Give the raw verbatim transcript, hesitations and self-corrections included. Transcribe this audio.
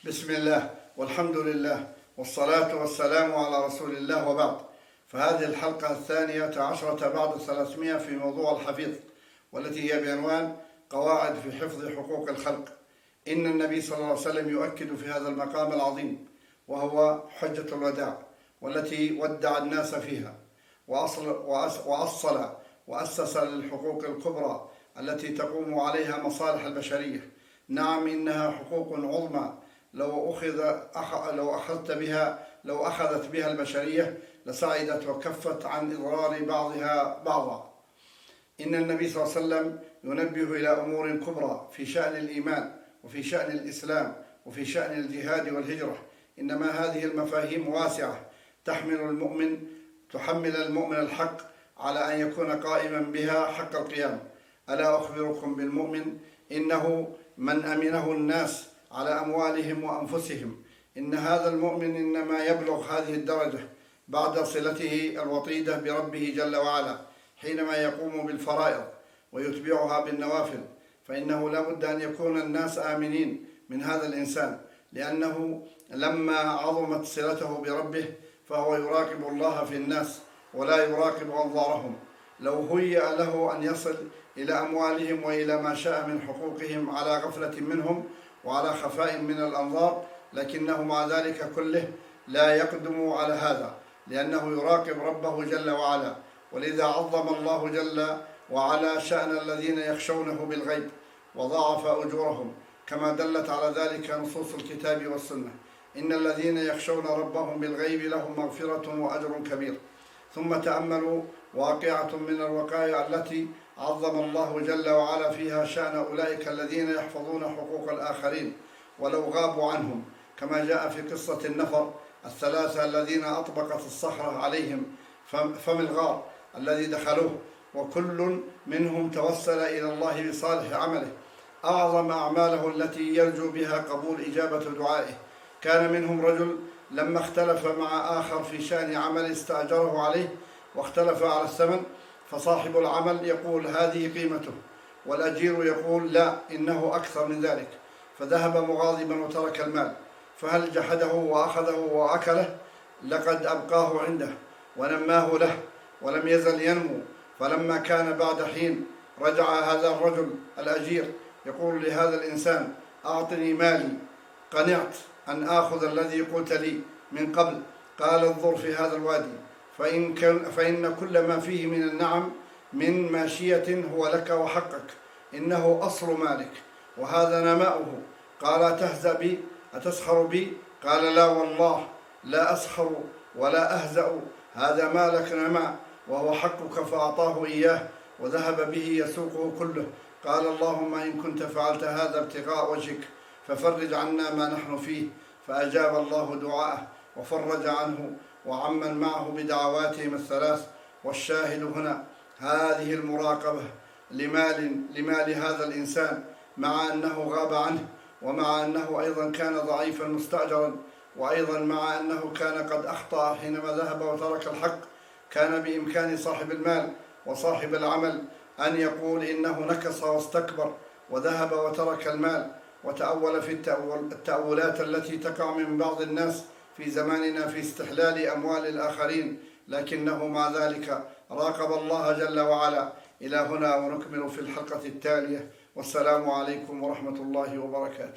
بسم الله والحمد لله والصلاة والسلام على رسول الله، وبعد. فهذه الحلقة الثانية عشرة بعد الثلاثمائة في موضوع الحفيظ، والتي هي بعنوان قواعد في حفظ حقوق الخلق. إن النبي صلى الله عليه وسلم يؤكد في هذا المقام العظيم، وهو حجة الوداع، والتي ودع الناس فيها وأصل وأصل وأسس للحقوق الكبرى التي تقوم عليها مصالح البشرية. نعم، إنها حقوق عظمى لو أخذ أخ... لو أخذت بها لو أخذت بها البشرية لسعدت وكفت عن إضرار بعضها بعضا. إن النبي صلى الله عليه وسلم ينبه إلى أمور كبرى في شأن الإيمان، وفي شأن الإسلام، وفي شأن الجهاد والهجرة. إنما هذه المفاهيم واسعة تحمل المؤمن تحمل المؤمن الحق على أن يكون قائما بها حق القيام. ألا أخبركم بالمؤمن إنه من أمنه الناس على أموالهم وأنفسهم. إن هذا المؤمن إنما يبلغ هذه الدرجة بعد صلته الوطيدة بربه جل وعلا، حينما يقوم بالفرائض ويتبعها بالنوافل. فإنه لا بد أن يكون الناس آمنين من هذا الإنسان، لأنه لما عظمت صلته بربه فهو يراقب الله في الناس ولا يراقب أنظارهم. لو هيأ له أن يصل إلى أموالهم وإلى ما شاء من حقوقهم على غفلة منهم وعلى خفاء من الأنظار، لكنه مع ذلك كله لا يقدم على هذا، لأنه يراقب ربه جل وعلا. ولذا عظم الله جل وعلا شأن الذين يخشونه بالغيب وضاعف أجورهم، كما دلت على ذلك نصوص الكتاب والسنة. إن الذين يخشون ربهم بالغيب لهم مغفرة وأجر كبير. ثم تأملوا واقعة من الوقائع التي عظم الله جل وعلا فيها شأن أولئك الذين يحفظون حقوق الآخرين ولو غابوا عنهم، كما جاء في قصة النفر الثلاثة الذين أطبقت الصخرة عليهم فم الغار الذي دخلوه، وكل منهم توسل إلى الله بصالح عمله، أعظم أعماله التي يرجو بها قبول إجابة دعائه. كان منهم رجل لما اختلف مع آخر في شأن عمل استأجره عليه واختلف على الثمن، فصاحب العمل يقول هذه قيمته، والأجير يقول لا، إنه أكثر من ذلك، فذهب مغاضبا وترك المال. فهل جحده وأخذه وأكله؟ لقد أبقاه عنده ونماه له ولم يزل ينمو. فلما كان بعد حين رجع هذا الرجل الأجير يقول لهذا الإنسان أعطني مالي، قنعت أن آخذ الذي قلت لي من قبل. قال انظر في هذا الوادي، فإن, فإن كل ما فيه من النعم من ماشية هو لك وحقك، إنه أصل مالك وهذا نماؤه. قال أتهزأ بي؟ أتسخر بي؟ قال لا والله لا أسخر ولا أهزأ، هذا مالك نماء وهو حقك، فأعطاه إياه وذهب به يسوقه كله. قال اللهم إن كنت فعلت هذا ابتغاء وجهك ففرج عنا ما نحن فيه. فأجاب الله دعاءه وفرج عنه وعمن معه بدعواتهم الثلاث. والشاهد هنا هذه المراقبة لمال, لمال هذا الإنسان، مع أنه غاب عنه، ومع أنه أيضا كان ضعيفا مستأجرا، وأيضا مع أنه كان قد أخطأ حينما ذهب وترك الحق. كان بإمكان صاحب المال وصاحب العمل أن يقول إنه نكص واستكبر وذهب وترك المال، وتأول في التأولات التي تقع من بعض الناس في زماننا في استحلال أموال الآخرين، لكنه مع ذلك راقب الله جل وعلا. إلى هنا، ونكمل في الحلقة التالية، والسلام عليكم ورحمة الله وبركاته.